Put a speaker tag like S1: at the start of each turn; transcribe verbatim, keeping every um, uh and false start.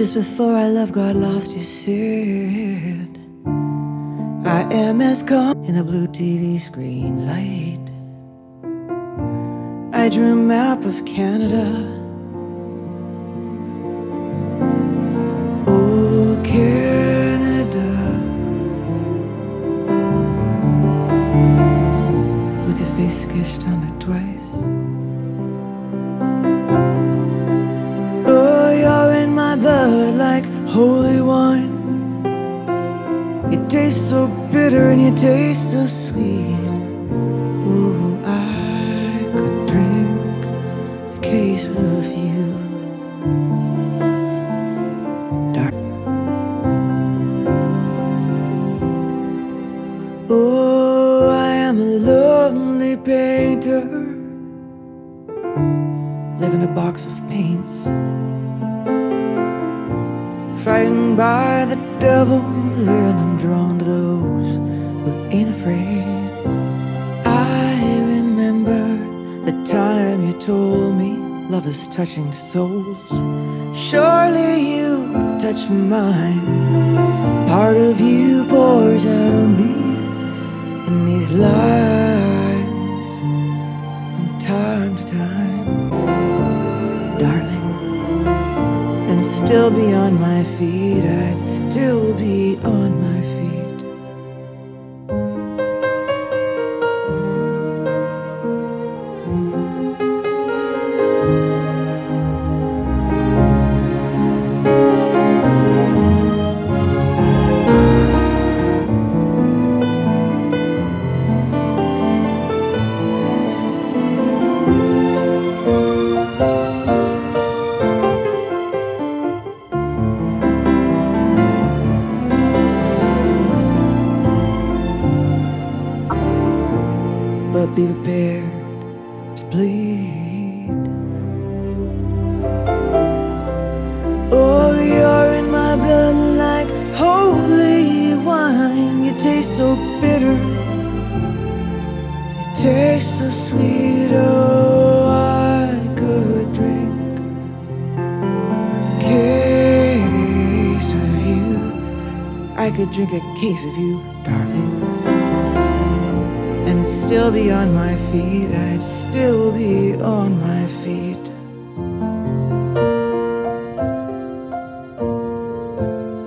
S1: Just before our love got lost, you said, I am as calm in a blue T V screen light. I drew a map of Canada. Oh, Canada, with your face sketched on it twice. Oh, you're in my blood like holy wine. You taste so bitter and you taste so sweet. Ooh, I could drink a case of you, dark. Oh, I am a lonely painter, live in a box of paints, frightened by the devil, and I'm drawn to those who ain't afraid. I remember the time you told me love is touching souls. Surely you touch mine. Part of you pours out on me in these lines from time to time, darling. And still be on my feet, I'd still be on my feet. But be prepared to bleed. Oh, you're in my blood like holy wine. You taste so bitter, you taste so sweet. Oh, I could drink a case of you. I could drink a case of you, darling, and still be on my feet. I'd still be on my feet.